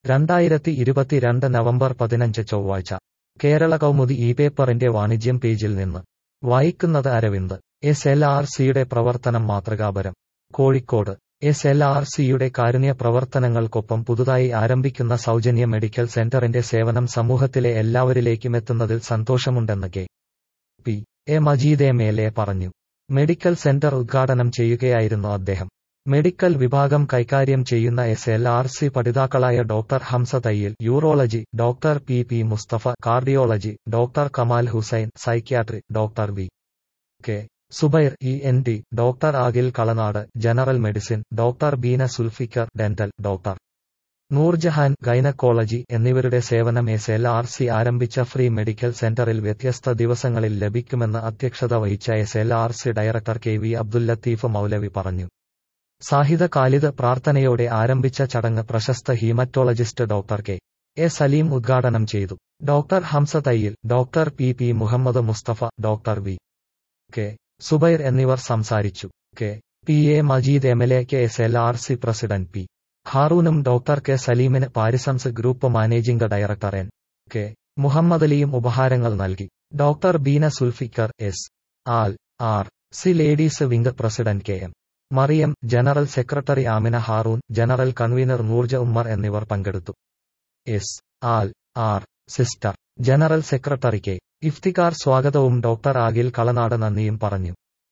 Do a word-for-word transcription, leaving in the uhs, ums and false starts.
രണ്ടായിരത്തി ഇരുപത്തിരണ്ട് നവംബർ പതിനഞ്ച് ചൊവ്വാഴ്ച കേരള കൗമുദി ഈ പേപ്പറിന്റെ വാണിജ്യം പേജിൽ നിന്ന് വായിക്കുന്നത് അരവിന്ദ്. എസ് എൽ ആർ സിയുടെ പ്രവർത്തനം മാതൃകാപരം. കോഴിക്കോട് എസ് എൽ ആർ സിയുടെ കാരുണ്യ പ്രവർത്തനങ്ങൾക്കൊപ്പം പുതുതായി ആരംഭിക്കുന്ന സൗജന്യ മെഡിക്കൽ സെന്ററിന്റെ സേവനം സമൂഹത്തിലെ എല്ലാവരിലേക്കും എത്തുന്നതിൽ സന്തോഷമുണ്ടെന്ന് K P A Majeed M L A പറഞ്ഞു. മെഡിക്കൽ സെന്റർ ഉദ്ഘാടനം ചെയ്യുകയായിരുന്നു അദ്ദേഹം. മെഡിക്കൽ വിഭാഗം കൈകാര്യം ചെയ്യുന്ന എസ് എൽ ആർ സി പഠിതാക്കളായ doctor Hamza Thayyil urology, doctor P P Mustafa cardiology, doctor Kamal Hussain psychiatry, doctor V K Subair E N T, doctor Agil Kalanad general medicine, doctor Beena Zulfikar dental, doctor Noorjahan gynaecology എന്നിവരുടെ സേവനം എസ് എൽ ആർ സി ആരംഭിച്ച ഫ്രീ മെഡിക്കൽ സെന്ററിൽ വ്യത്യസ്ത ദിവസങ്ങളിൽ ലഭിക്കുമെന്ന് അധ്യക്ഷത വഹിച്ച S L R C director K V Abdul Latheef Maulavi പറഞ്ഞു. സാഹിദ ഖാലിദ് പ്രാർത്ഥനയോടെ ആരംഭിച്ച ചടങ്ങ് പ്രശസ്ത haematologist doctor K A Saleem ഉദ്ഘാടനം ചെയ്തു. Doctor Hamza Thayyil, doctor P P Muhammad Mustafa, doctor V K Subair എന്നിവർ സംസാരിച്ചു. K P A Majeed M L എക്ക് S L R C president P ഹാറൂനും ഡോക്ടർ കെ സലീമിന് Parisons group managing director N K മുഹമ്മദലിയും ഉപഹാരങ്ങൾ നൽകി. Doctor Beena Zulfikar, S L R C ladies wing president K M Mariyam, general secretary Amina Haroon, general convener Noorja Ummer എന്നിവർ പങ്കെടുത്തു. S L R sister general secretary K Iftikhar സ്വാഗതവും doctor Agil Kalanad നന്ദിയും പറഞ്ഞു.